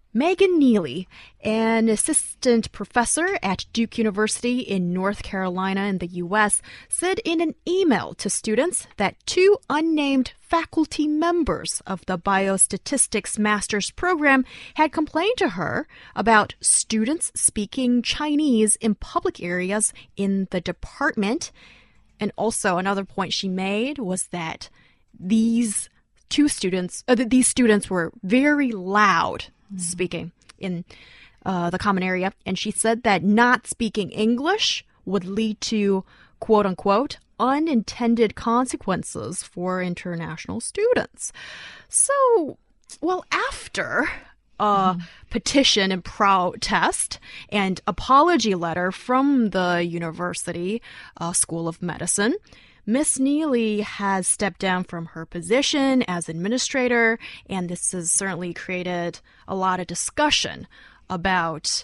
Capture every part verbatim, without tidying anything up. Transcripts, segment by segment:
Megan Neely, an assistant professor at Duke University in North Carolina in the U S, said in an email to students that two unnamed faculty members of the Biostatistics Master's Program had complained to her about students speaking Chinese in public areas in the department. And also another point she made was that these two students, uh, these students were very loud speaking in uh, the common area. And she said that not speaking English would lead to, quote unquote, unintended consequences for international students. So, well, after a mm. petition and protest and apology letter from the University uh, School of Medicine, Miss Neely has stepped down from her position as administrator, and this has certainly created a lot of discussion about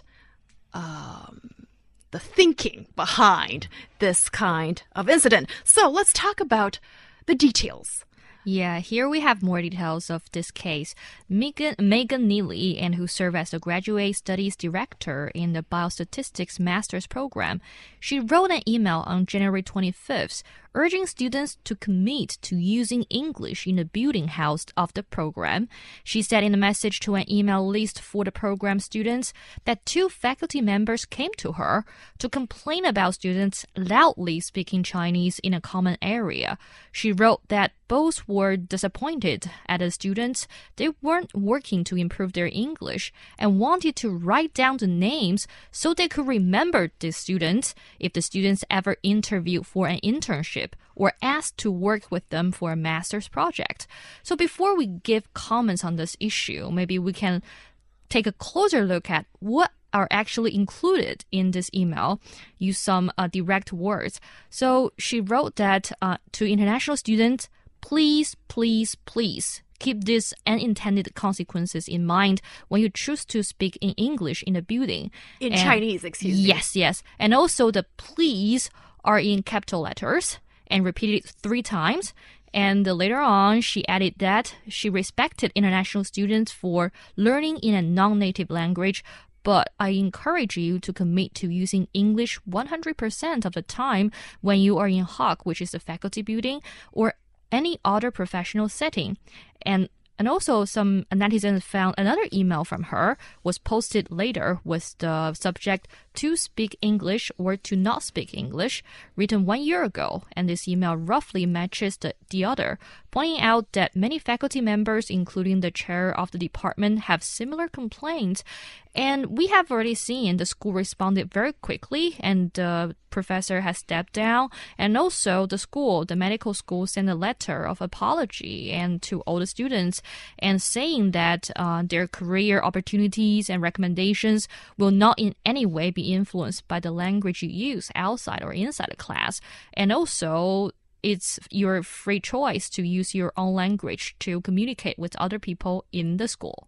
um, the thinking behind this kind of incident. So let's talk about the details. Yeah, here we have more details of this case. Megan, Megan Neely, and who served as the Graduate Studies Director in the Biostatistics Master's Program, she wrote an email on January twenty-fifth urging students to commit to using English in the building house of the program. She said in a message to an email list for the program students that two faculty members came to her to complain about students loudly speaking Chinese in a common area. She wrote that both were disappointed at the students. They weren't working to improve their English and wanted to write down the names so they could remember the students if the students ever interviewed for an internship or asked to work with them for a master's project. So before we give comments on this issue, maybe we can take a closer look at what are actually included in this email. Use some uh, direct words. So she wrote that uh, to international students, please, please, please keep these unintended consequences in mind when you choose to speak in English in the building. In and, Chinese, excuse me. Yes, yes. And also the please are in capital letters and repeated three times. And later on, she added that she respected international students for learning in a non-native language, but I encourage you to commit to using English one hundred percent of the time when you are in H O C, which is the faculty building, or any other professional setting. And And also, some netizens found another email from her was posted later with the subject, to speak English or to not speak English, written one year ago. And this email roughly matches the, the other, pointing out that many faculty members, including the chair of the department, have similar complaints. And we have already seen the school responded very quickly, and the professor has stepped down. And also the school, the medical school, sent a letter of apology and to all the students and saying that uh, their career opportunities and recommendations will not in any way be influenced by the language you use outside or inside the class. And also, it's your free choice to use your own language to communicate with other people in the school.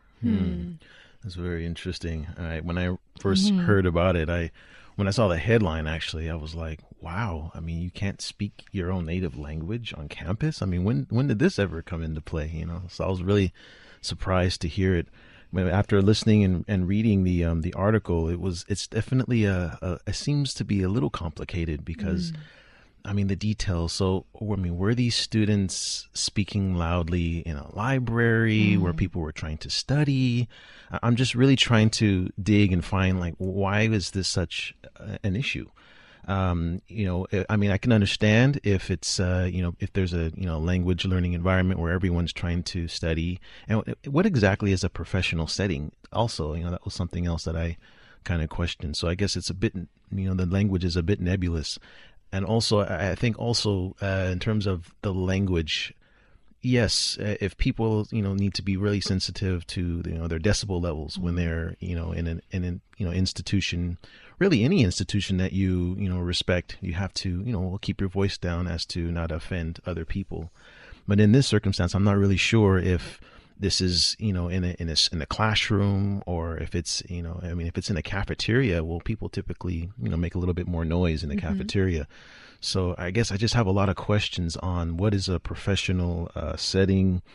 Hmm. That's very interesting. I, when I first mm-hmm. heard about it, I when I saw the headline, actually, I was like, wow, I mean, you can't speak your own native language on campus? I mean, when when did this ever come into play? You know, so I was really surprised to hear it. After listening and, and reading the um, the article, it was it's definitely a, a it seems to be a little complicated because, mm. I mean, the details. So, I mean, were these students speaking loudly in a library mm. where people were trying to study? I'm just really trying to dig and find, like, why is this such an issue? Um, you know, I mean, I can understand if it's, uh, you know, if there's a, you know, language learning environment where everyone's trying to study. And what exactly is a professional setting? Also, you know, that was something else that I kind of questioned. So I guess it's a bit, you know, the language is a bit nebulous. And also, I think also uh, in terms of the language, yes, if people, you know, need to be really sensitive to, you know, their decibel levels when they're, you know, in an, in an, you know, institution, really any institution that you, you know, respect, you have to, you know, keep your voice down as to not offend other people. But in this circumstance, I'm not really sure if this is, you know, in a, in a, in a classroom or if it's, you know, I mean, if it's in a cafeteria, well, people typically, you know, make a little bit more noise in the mm-hmm. cafeteria. So I guess I just have a lot of questions on what is a professional uh, setting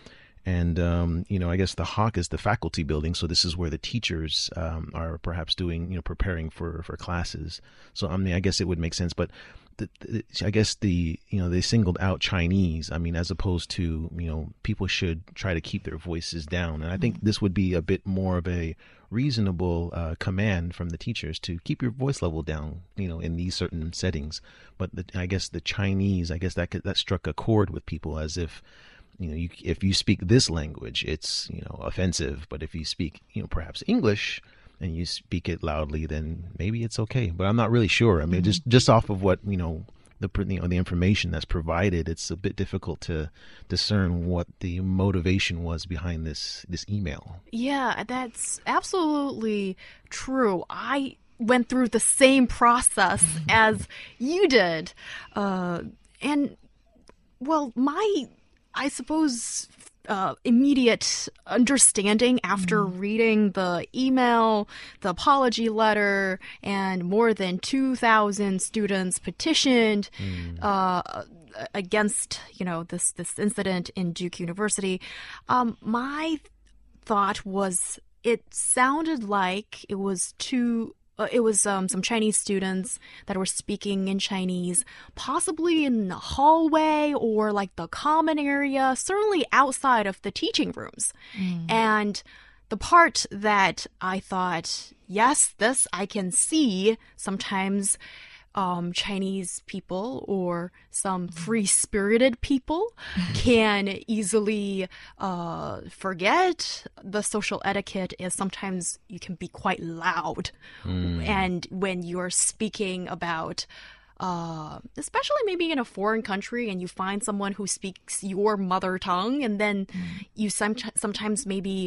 And, um, you know, I guess the Hawk is the faculty building. So this is where the teachers um, are perhaps doing, you know, preparing for, for classes. So, I mean, I guess it would make sense. But the, the, I guess the, you know, they singled out Chinese. I mean, as opposed to, you know, people should try to keep their voices down. And I think this would be a bit more of a reasonable uh, command from the teachers to keep your voice level down, you know, in these certain settings. But the, I guess the Chinese, I guess that could, that struck a chord with people, as if, you know, you, if you speak this language, it's, you know, offensive. But if you speak, you know, perhaps English and you speak it loudly, then maybe it's okay. But I'm not really sure. I mean, mm-hmm. just just off of what, you know, the you know the information that's provided, it's a bit difficult to discern what the motivation was behind this this email. Yeah, that's absolutely true. I went through the same process as you did, uh, and well, my I suppose uh, immediate understanding after mm. reading the email, the apology letter, and more than two thousand students petitioned mm. uh, against, you know, this, this incident in Duke University. Um, my thought was it sounded like it was too Uh, it was um, some Chinese students that were speaking in Chinese, possibly in the hallway or like the common area, certainly outside of the teaching rooms. Mm. And the part that I thought, yes, this I can see sometimes um, Chinese people or some free-spirited people can easily uh, forget the social etiquette, is sometimes you can be quite loud. Mm. And when you're speaking about Uh, especially maybe in a foreign country and you find someone who speaks your mother tongue, and then mm. you some- sometimes maybe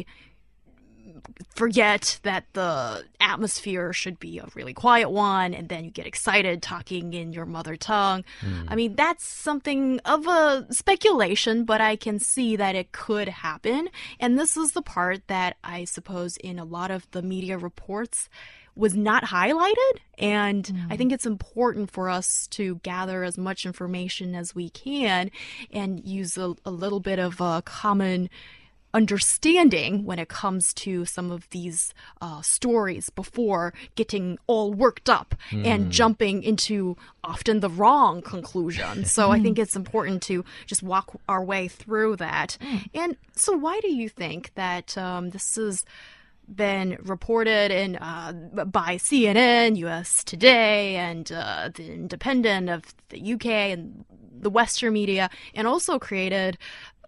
forget that the atmosphere should be a really quiet one, and then you get excited talking in your mother tongue. Mm. I mean, that's something of a speculation, but I can see that it could happen. And this is the part that I suppose in a lot of the media reports was not highlighted. And mm. I think it's important for us to gather as much information as we can and use a, a little bit of a common understanding when it comes to some of these uh, stories before getting all worked up mm. and jumping into often the wrong conclusion. So I think it's important to just walk our way through that. Mm. And so why do you think that um, this has been reported in uh, by C N N, U S Today, and uh, the Independent of the U K and the Western media, and also created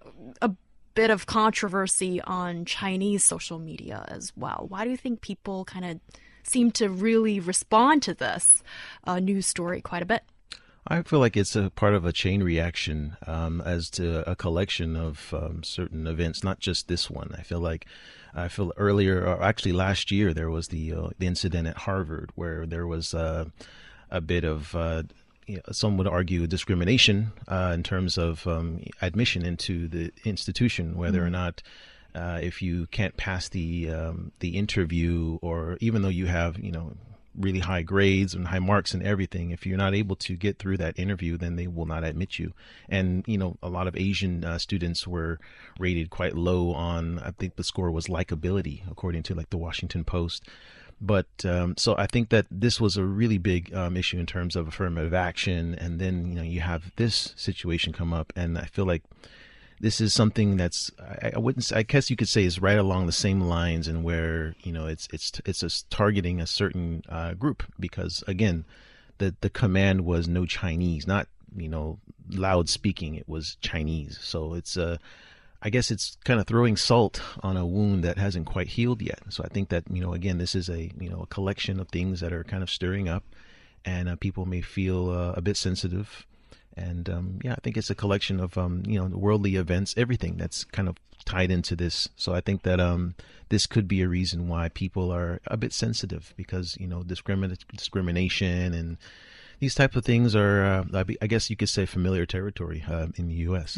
a bit of controversy on Chinese social media as well? Why do you think people kind of seem to really respond to this uh, news story quite a bit? I feel like it's a part of a chain reaction um, as to a collection of um, certain events, not just this one. I feel like I feel earlier, or actually last year, there was the uh, the incident at Harvard where there was uh, a bit of uh, you know, some would argue discrimination uh, in terms of um, admission into the institution, whether mm-hmm. or not uh, if you can't pass the um, the interview, or even though you have, you know, really high grades and high marks and everything, if you're not able to get through that interview, then they will not admit you. And, you know, a lot of Asian uh, students were rated quite low on, I think the score was likability, according to like the Washington Post. But um, so I think that this was a really big um, issue in terms of affirmative action. And then, you know, you have this situation come up, and I feel like this is something that's, I, I wouldn't, I guess you could say, is right along the same lines, and where, you know, it's it's it's a, targeting a certain uh, group, because again, the the command was no Chinese, not, you know, loud speaking. It was Chinese. So it's a, uh, I guess it's kind of throwing salt on a wound that hasn't quite healed yet. So I think that, you know, again, this is a, you know, a collection of things that are kind of stirring up, and uh, people may feel uh, a bit sensitive. And um, yeah, I think it's a collection of, um, you know, worldly events, everything that's kind of tied into this. So I think that um, this could be a reason why people are a bit sensitive, because, you know, discrimin- discrimination and these types of things are, uh, I guess you could say, familiar territory uh, in the U S. Mm-hmm.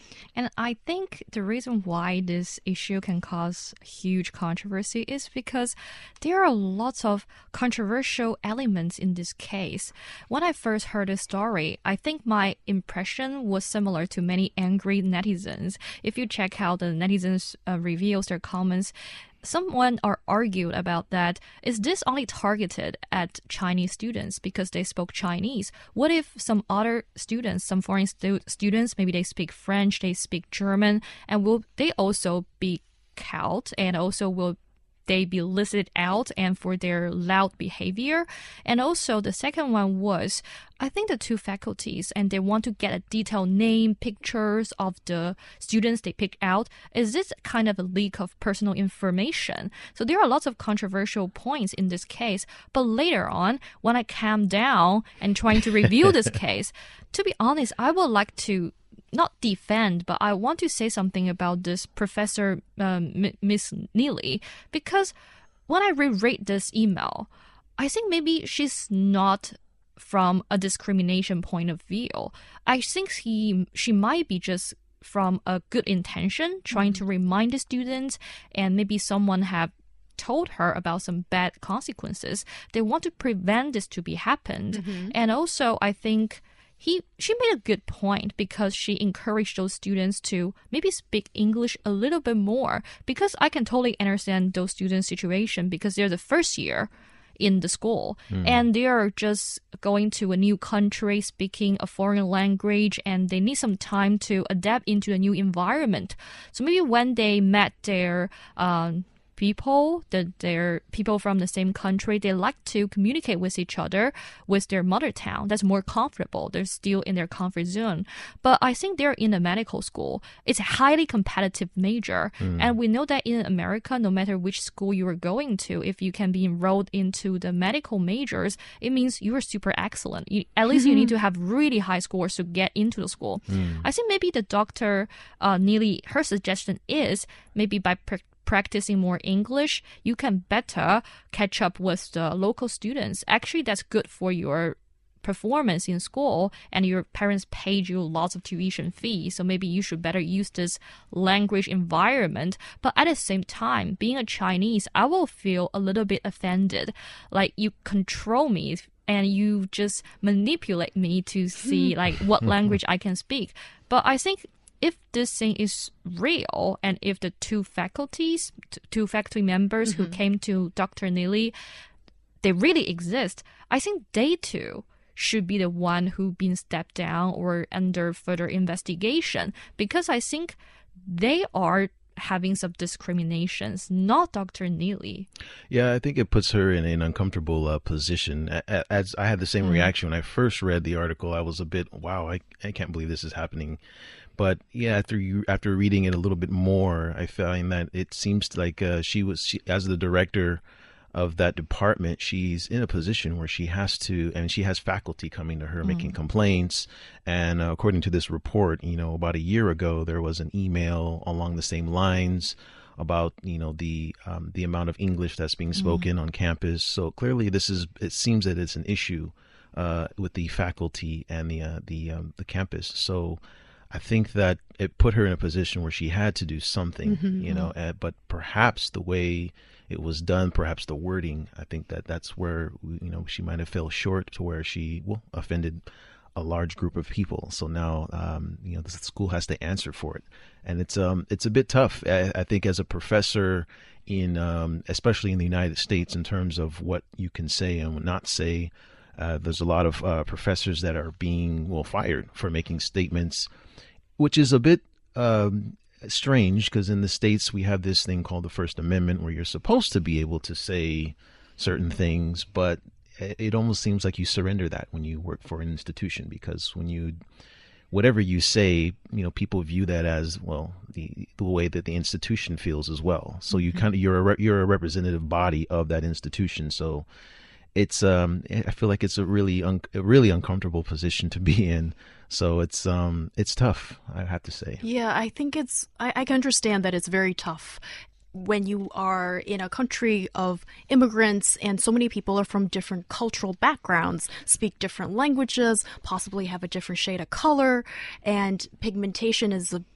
And I think the reason why this issue can cause huge controversy is because there are lots of controversial elements in this case. When I first heard the story, I think my impression was similar to many angry netizens. If you check how the netizens uh, reveals their comments, someone are argued about that. Is this only targeted at Chinese students because they spoke Chinese? What if some other students, some foreign stu- students, maybe they speak French, they speak German, and will they also be caught and also will they be listed out and for their loud behavior? And also the second one was, I think the two faculties and they want to get a detailed name, pictures of the students they picked out. Is this kind of a leak of personal information? So there are lots of controversial points in this case. But later on, when I calm down and trying to review this case, to be honest, I would like to not defend, but I want to say something about this Professor um, Miss Neely, because when I reread this email, I think maybe she's not from a discrimination point of view. I think he she might be just from a good intention, trying mm-hmm. to remind the students, and maybe someone have told her about some bad consequences. They want to prevent this to be happened, mm-hmm. and also I think. He, she made a good point because she encouraged those students to maybe speak English a little bit more, because I can totally understand those students' situation because they're the first year in the school mm. and they are just going to a new country, speaking a foreign language, and they need some time to adapt into a new environment. So maybe when they met their um, people, that they're people from the same country, they like to communicate with each other with their mother tongue. That's more comfortable. They're still in their comfort zone. But I think they're in a medical school. It's a highly competitive major. Mm. And we know that in America, no matter which school you are going to, if you can be enrolled into the medical majors, it means you are super excellent. You, at least you need to have really high scores to get into the school. Mm. I think maybe the doctor, uh, Neely, her suggestion is maybe by per- practicing more English, you can better catch up with the local students. Actually, that's good for your performance in school, and your parents paid you lots of tuition fees, so maybe you should better use this language environment. But at the same time, being a Chinese, I will feel a little bit offended. Like, you control me and you just manipulate me to see like what language I can speak. But I think if this thing is real, and if the two faculties, t- two faculty members mm-hmm. who came to Doctor Neely, they really exist, I think they too should be the one who been stepped down or under further investigation, because I think they are having some discriminations, not Doctor Neely. Yeah, I think it puts her in an uncomfortable uh, position. As I had the same mm. reaction when I first read the article, I was a bit, wow, I, I can't believe this is happening. But yeah, after you after reading it a little bit more, I find that it seems like uh, she was, she, as the director of that department, she's in a position where she has to, and she has faculty coming to her mm. making complaints. And uh, according to this report, you know, about a year ago, there was an email along the same lines about, you know, the um, the amount of English that's being spoken mm. on campus. So clearly, this is, it seems that it's an issue uh, with the faculty and the uh, the um, the campus. So I think that it put her in a position where she had to do something, mm-hmm. you know, uh, but perhaps the way it was done, perhaps the wording, I think that that's where, you know, she might have fell short, to where she, well, offended a large group of people. So now, um, you know, the school has to answer for it. And it's um it's a bit tough, I, I think, as a professor in, um, especially in the United States, in terms of what you can say and not say. Uh, there's a lot of uh, professors that are being, well, fired for making statements, which is a bit um, strange, because in the States we have this thing called the First Amendment, where you're supposed to be able to say certain things, but it almost seems like you surrender that when you work for an institution, because when you, whatever you say, you know, people view that as, well, the the way that the institution feels as well. So you kind of, you're a re- you're a representative body of that institution. So it's um I feel like it's a really un- a really uncomfortable position to be in. So it's um it's tough, I have to say. Yeah, I think it's I, I can understand that it's very tough when you are in a country of immigrants and so many people are from different cultural backgrounds, speak different languages, possibly have a different shade of color, and pigmentation is a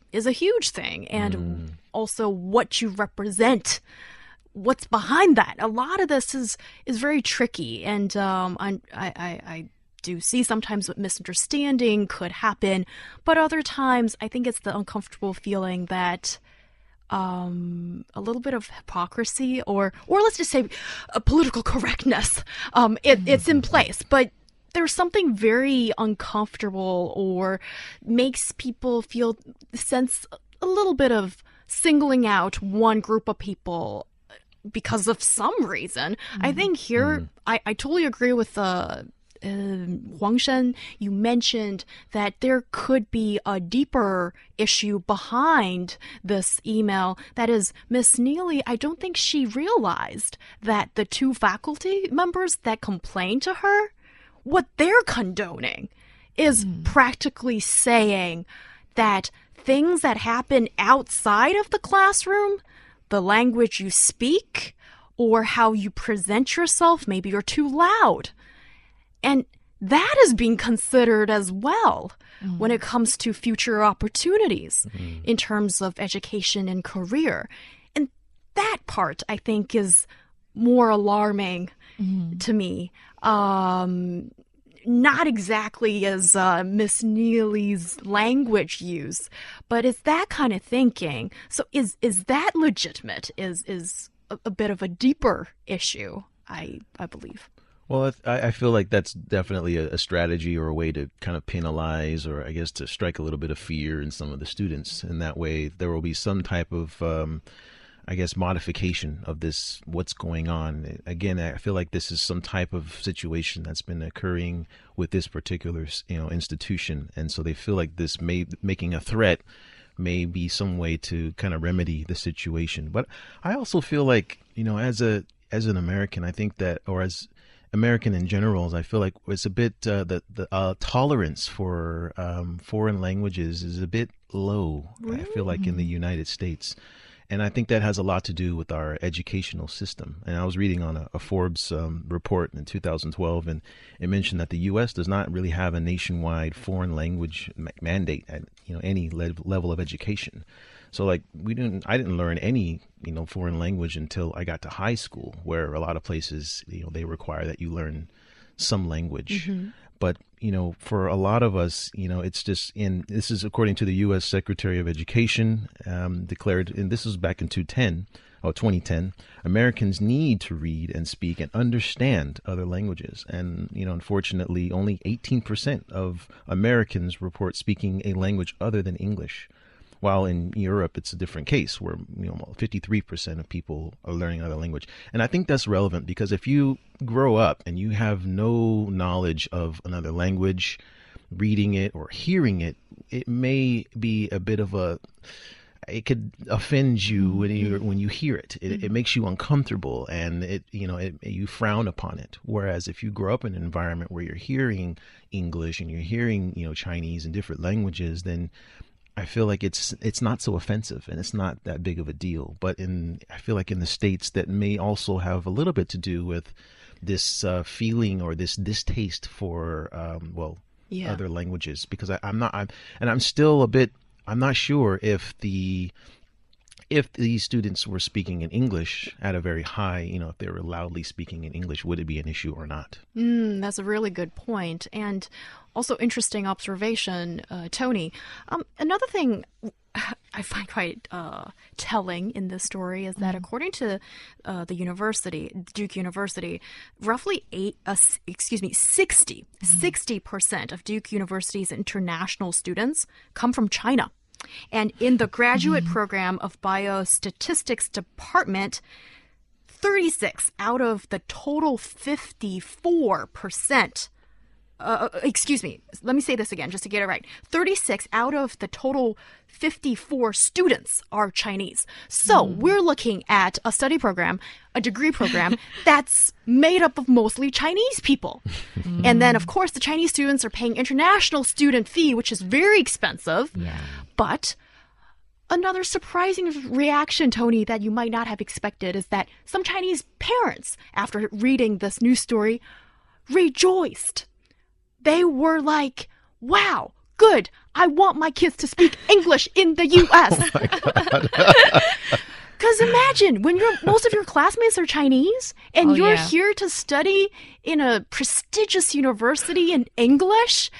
is a huge thing, and mm. also what you represent, what's behind that. A lot of this is is very tricky, and um, I, I, I do see sometimes what misunderstanding could happen, but other times I think it's the uncomfortable feeling that um, a little bit of hypocrisy, or or let's just say a political correctness, um, it, it's in place, but there's something very uncomfortable or makes people feel sense a little bit of singling out one group of people because of some reason. Mm. I think here, mm. I, I totally agree with uh, uh, Huang Shen. You mentioned that there could be a deeper issue behind this email. That is, Miss Neely, I don't think she realized that the two faculty members that complained to her, what they're condoning is mm. practically saying that things that happen outside of the classroom, the language you speak, or how you present yourself, maybe you're too loud. And that is being considered as well mm. when it comes to future opportunities mm. in terms of education and career. And that part, I think, is more alarming mm. to me. Um, not exactly as uh, Miss Neely's language use, but it's that kind of thinking. So is is that legitimate? Is is a, a bit of a deeper issue, I I believe. Well, I, I feel like that's definitely a, a strategy or a way to kind of penalize, or I guess to strike a little bit of fear in some of the students. In that way, there will be some type of um, I guess, modification of this, what's going on. Again, I feel like this is some type of situation that's been occurring with this particular, you know, institution. And so they feel like this may, making a threat may be some way to kind of remedy the situation. But I also feel like, you know, as a, as an American, I think that, or as American in general, I feel like it's a bit, uh, the, the uh, tolerance for um, foreign languages is a bit low, really? I feel like, in the United States. And I think that has a lot to do with our educational system. And I was reading on a, a Forbes um, report in two thousand twelve, and it mentioned that the U S does not really have a nationwide foreign language ma- mandate at, you know, any le- level of education. So like we didn't, I didn't learn any, you know, foreign language until I got to high school, where a lot of places, you know, they require that you learn some language. Mm-hmm. But, you know, for a lot of us, you know, it's just in, this is according to the U S Secretary of Education, um, declared, and this was back in twenty ten, Americans need to read and speak and understand other languages. And, you know, unfortunately, only eighteen percent of Americans report speaking a language other than English. While in Europe, it's a different case where, you know, fifty-three percent of people are learning another language. And I think that's relevant because if you grow up and you have no knowledge of another language, reading it or hearing it, it may be a bit of a, it could offend you when you when you hear it. It, it makes you uncomfortable, and it, you know, it, you frown upon it. Whereas if you grow up in an environment where you're hearing English and you're hearing, you know, Chinese and different languages, then I feel like it's it's not so offensive and it's not that big of a deal. But in I feel like in the States, that may also have a little bit to do with this uh, feeling or this distaste for um, well yeah. other languages, because I, I'm not I'm, and I'm still a bit I'm not sure if the if these students were speaking in English at a very high, you know, if they were loudly speaking in English, would it be an issue or not? Mm, that's a really good point. And also interesting observation, uh, Tony. Um, another thing I find quite uh, telling in this story is that mm. according to uh, the university, Duke University, roughly eight, uh, excuse me, sixty, mm. sixty percent of Duke University's international students come from China. And in the graduate mm. program of Biostatistics Department, thirty-six out of the total fifty-four percent, uh, excuse me, let me say this again just to get it right. thirty-six out of the total fifty-four students are Chinese. So mm. we're looking at a study program, a degree program that's made up of mostly Chinese people. Mm. And then, of course, the Chinese students are paying international student fee, which is very expensive. Yeah. But another surprising reaction, Tony, that you might not have expected is that some Chinese parents, after reading this news story, rejoiced. They were like, wow, good. I want my kids to speak English in the U S Oh my God. Because imagine when you're, most of your classmates are Chinese and Oh, you're yeah. here to study in a prestigious university in English.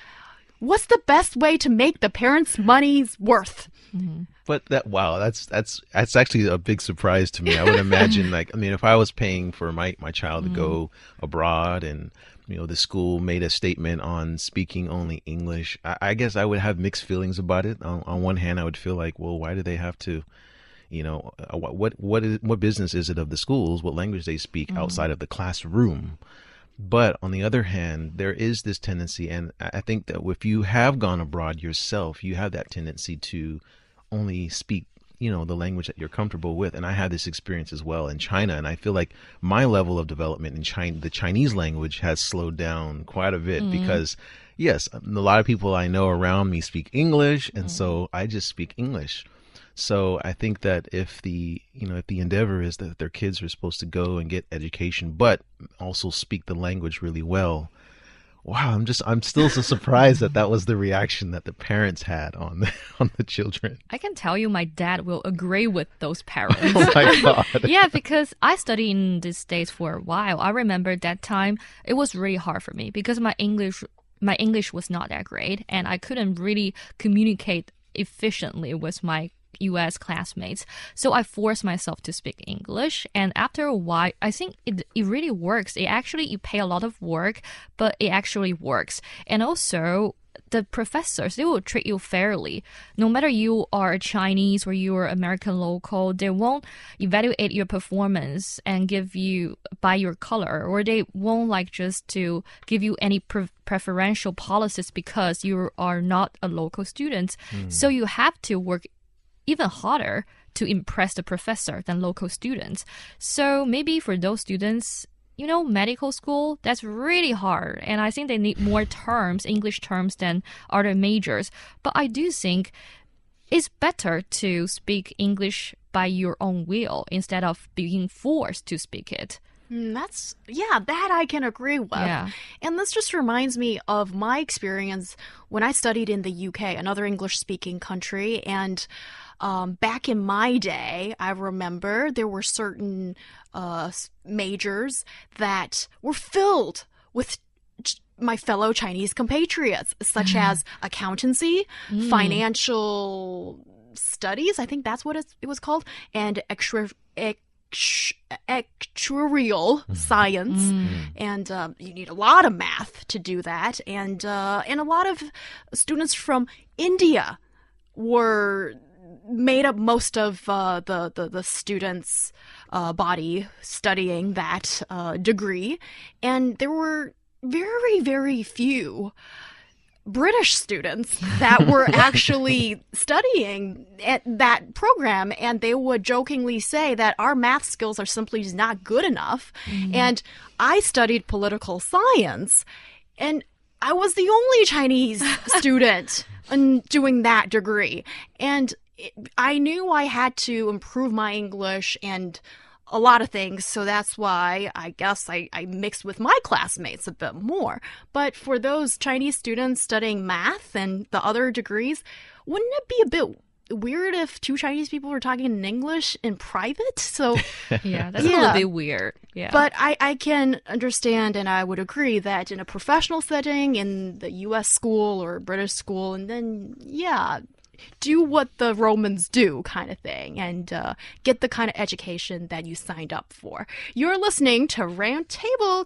What's the best way to make the parents' money's worth? But that wow, that's that's that's actually a big surprise to me. I would imagine, like, I mean, if I was paying for my my child to go abroad, and you know the school made a statement on speaking only English, I, I guess I would have mixed feelings about it. On, on one hand, I would feel like, well, why do they have to, you know, uh, what what what is what business is it of the schools what language they speak outside of the classroom? But on the other hand, there is this tendency, and I I think that if you have gone abroad yourself, you have that tendency to only speak, you know, the language that you're comfortable with. And I had this experience as well in China, and I feel like my level of development in China, the Chinese language, has slowed down quite a bit because, yes, a lot of people I know around me speak English, and so I just speak English. So I think that if the, you know, if the endeavor is that their kids are supposed to go and get education, but also speak the language really well, wow, I'm just, I'm still so surprised that that was the reaction that the parents had on the, on the children. I can tell you my dad will agree with those parents. Oh my God. Yeah, because I studied in the States for a while. I remember that time it was really hard for me because my English my English was not that great and I couldn't really communicate efficiently with my U S classmates. So I forced myself to speak English. And after a while, I think it, it really works. It actually, you pay a lot of work, but it actually works. And also, the professors, they will treat you fairly. No matter you are a Chinese or you're American local, they won't evaluate your performance and give you by your color, or they won't like just to give you any pre- preferential policies because you are not a local student. Mm. So you have to work even harder to impress the professor than local students. So maybe for those students, you know, medical school, that's really hard. And I think they need more terms, English terms, than other majors. But I do think it's better to speak English by your own will instead of being forced to speak it. Mm, that's, yeah, that I can agree with. Yeah. And this just reminds me of my experience when I studied in the U K, another English-speaking country. And um, back in my day, I remember there were certain uh, majors that were filled with ch- my fellow Chinese compatriots, such as accountancy, Mm. financial studies, I think that's what it's, it was called, and extra... Ex- actuarial science, Mm. and uh, you need a lot of math to do that, and uh, and a lot of students from India were made up most of uh, the, the the students' uh, body studying that uh, degree, and there were very very few British students that were actually studying at that program, and they would jokingly say that our math skills are simply just not good enough. Mm. And I studied political science, and I was the only Chinese student in doing that degree. And it, I knew I had to improve my English and a lot of things, so that's why I guess I, I mixed with my classmates a bit more. But for those Chinese students studying math and the other degrees, wouldn't it be a bit weird if two Chinese people were talking in English in private? So yeah, that's yeah. a little bit weird. Yeah. But I, I can understand, and I would agree that in a professional setting, in the U S school or British school, and then, yeah, do what the Romans do kind of thing, and uh, get the kind of education that you signed up for. You're listening to Roundtable